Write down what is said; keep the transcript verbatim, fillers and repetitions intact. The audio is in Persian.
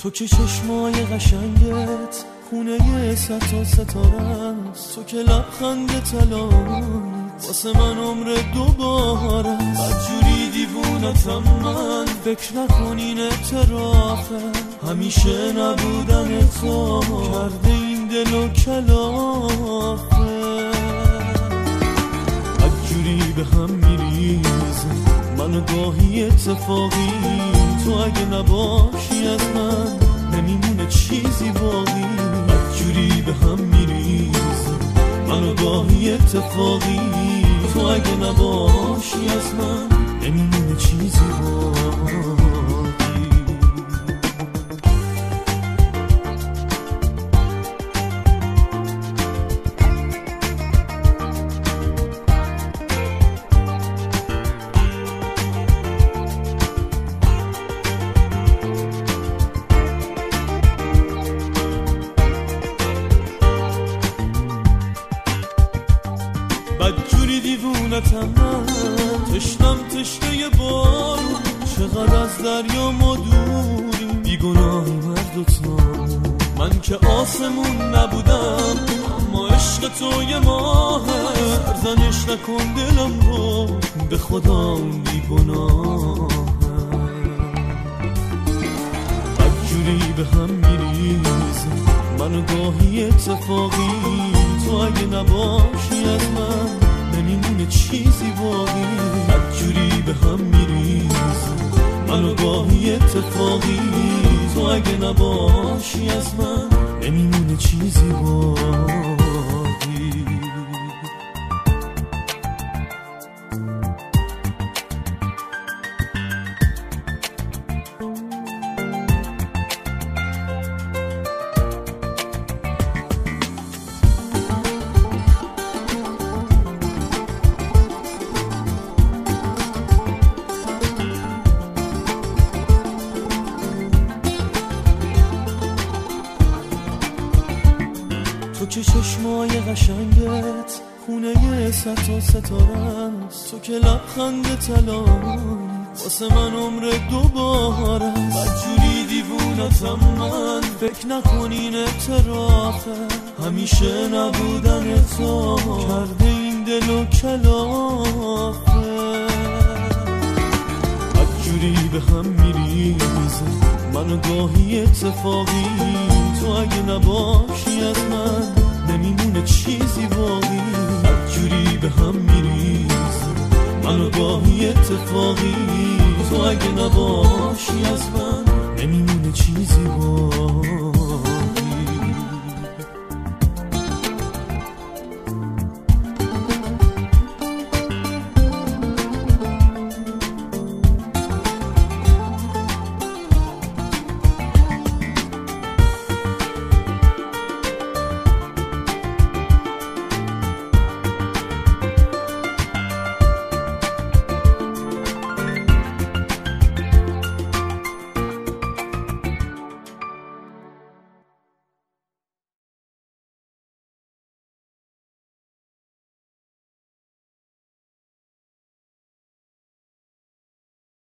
تو که چشمای قشنگت خونه صد تا ستاره است، تو که لبخند طلایی واسه من عمر دوباره است. بدجوری دیوونتم من، فکر نکن این اعترافه، همیشه نبودن تو کرده این دل و کلافه. بدجوری به هم میریزه من گاهی اتفاقی، تو اگه نباشی از من نمیمونه چیزی باقی. بدجوری به هم میریزه من گاهی اتفاقی، تو اگه نباشی از من نمیمونه چیزی باقی. بدجوری دیوونتم من، تشنم تشنه بارون، چقدر از دریا ما دوریم، بیگناهی مرد و تامون. من که آسمون نبودم اما عشق تو یه ماهه، سرزنش نکن دلم رو به خدا اون بیگناهه. بدجوری به هم میریزه من گاهی اتفاقی، تو اگه نباشی از من نمیمونه چیزی باقی. بدجوری به هم میریزه من گاهی اتفاقی، تو اگه نباشی از من نمیمونه چیزی باقی. تو که چشمای قشنگت خونه صد تا ستاره است، تو که لبخند طلایی واسه من عمر دوباره است. بدجوری دیوونتم من، فکر نکن این اعترافه، همیشه نبودن تو کرده این دل و کلافه. بدجوری به هم میریزه من گاهی اتفاقی، تو اگه نباشی از من نمیمونه چیزی باقی. بدجوری به هم میریزه من گاهی اتفاقی، تو اگه نباشی از من نمیمونه چیزی باقی.